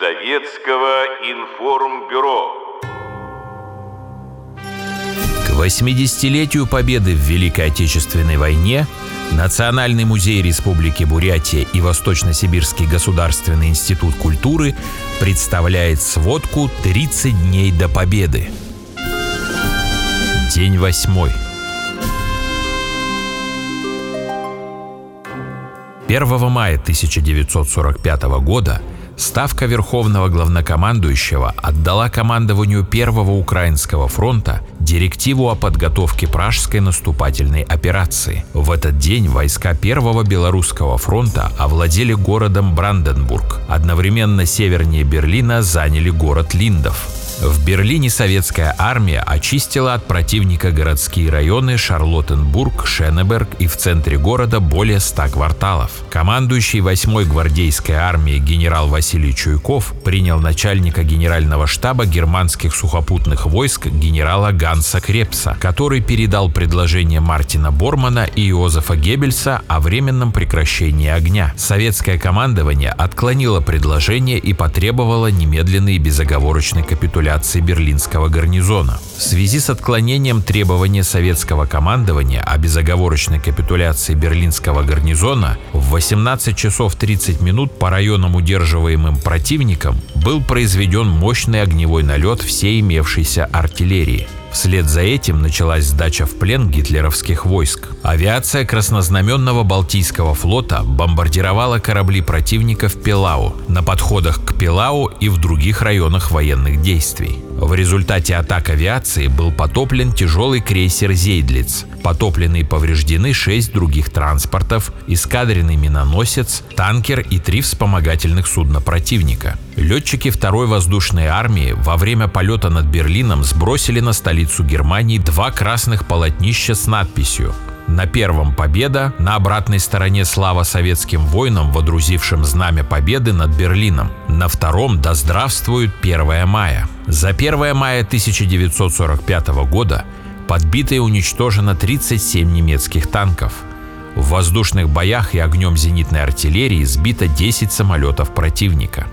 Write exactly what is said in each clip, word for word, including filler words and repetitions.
Советского информбюро. К восьмидесятилетию Победы в Великой Отечественной войне Национальный музей Республики Бурятия и Восточно-Сибирский государственный институт культуры представляет сводку «тридцать дней до Победы». День восьмой. первого мая тысяча девятьсот сорок пятого года Ставка Верховного Главнокомандующего отдала командованию Первого Украинского фронта директиву о подготовке Пражской наступательной операции. В этот день войска Первого Белорусского фронта овладели городом Бранденбург. Одновременно севернее Берлина заняли город Линдов. В Берлине советская армия очистила от противника городские районы Шарлоттенбург, Шенеберг и в центре города более ста кварталов. Командующий восьмой гвардейской армией генерал Василий Чуйков принял начальника генерального штаба германских сухопутных войск генерала Ганса Крепса, который передал предложение Мартина Бормана и Йозефа Геббельса о временном прекращении огня. Советское командование отклонило предложение и потребовало немедленной и безоговорочной капитуляции берлинского гарнизона. В связи с отклонением требования советского командования о безоговорочной капитуляции берлинского гарнизона в восемнадцать часов тридцать минут по районам, удерживаемым противником, был произведен мощный огневой налет всей имевшейся артиллерии. Вслед за этим началась сдача в плен гитлеровских войск. Авиация Краснознаменного Балтийского флота бомбардировала корабли противника в Пилау, на подходах к Пилау и в других районах военных действий. В результате атак авиации был потоплен тяжелый крейсер «Зейдлиц», потоплены и повреждены шесть других транспортов, эскадренный миноносец, танкер и три вспомогательных судна противника. Летчики второй воздушной армии во время полета над Берлином сбросили на столицу Германии два красных полотнища с надписью: на первом «Победа», на обратной стороне «Слава советским воинам, водрузившим знамя победы над Берлином», на втором «Да здравствует первое мая». За первое мая тысяча девятьсот сорок пятого года подбито и уничтожено тридцать семь немецких танков. В воздушных боях и огнем зенитной артиллерии сбито десять самолетов противника.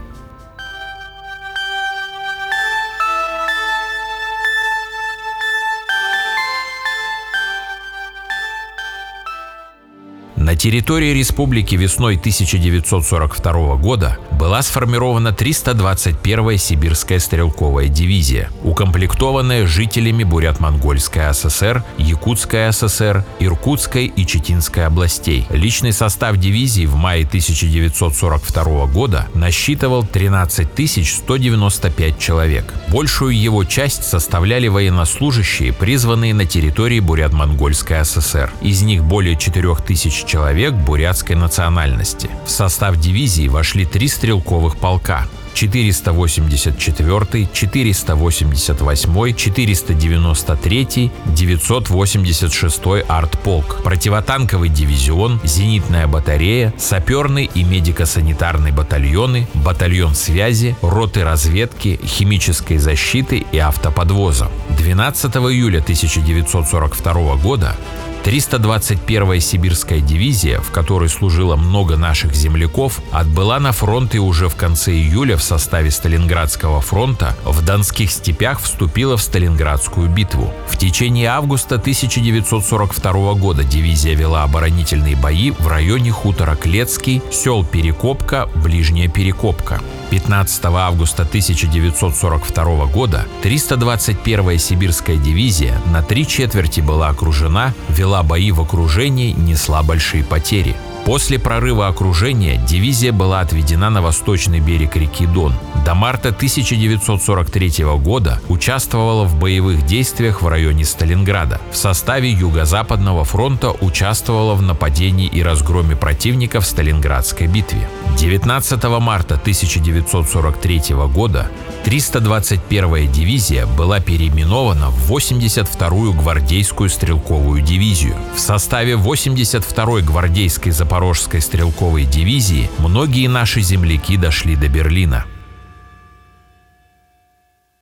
На территории республики весной тысяча девятьсот сорок второго года была сформирована триста двадцать первая сибирская стрелковая дивизия, укомплектованная жителями Бурят-Монгольской ССР, Якутской ССР, Иркутской и Читинской областей. Личный состав дивизии в мае тысяча девятьсот сорок второго года насчитывал тринадцать тысяч сто девяносто пять человек. Большую его часть составляли военнослужащие, призванные на территории Бурят-Монгольской ССР. Из них более четырёх тысяч человек бурятской национальности. В состав дивизии вошли три стрелковых полка: четыреста восемьдесят четвёртый, четыреста восемьдесят восьмой, четыреста девяносто третий, девятьсот восемьдесят шестой артполк, противотанковый дивизион, зенитная батарея, саперный и медико-санитарный батальоны, батальон связи, роты разведки, химической защиты и автоподвоза. двенадцатого июля тысяча девятьсот сорок второго года триста двадцать первая сибирская дивизия, в которой служило много наших земляков, отбыла на фронт и уже в конце июля в составе Сталинградского фронта в Донских степях вступила в Сталинградскую битву. В течение августа тысяча девятьсот сорок второго года дивизия вела оборонительные бои в районе хутора Клецкий, сел Перекопка, Ближняя Перекопка. пятнадцатого августа тысяча девятьсот сорок второго года триста двадцать первая сибирская дивизия на три четверти была окружена, вела бои в окружении, несла большие потери. После прорыва окружения дивизия была отведена на восточный берег реки Дон. До марта тысяча девятьсот сорок третьего года участвовала в боевых действиях в районе Сталинграда. В составе Юго-Западного фронта участвовала в нападении и разгроме противника в Сталинградской битве. девятнадцатого марта тысяча девятьсот сорок третьего года триста двадцать первая дивизия была переименована в восемьдесят вторую гвардейскую стрелковую дивизию. В составе восемьдесят второй гвардейской Запорожской стрелковой дивизии многие наши земляки дошли до Берлина.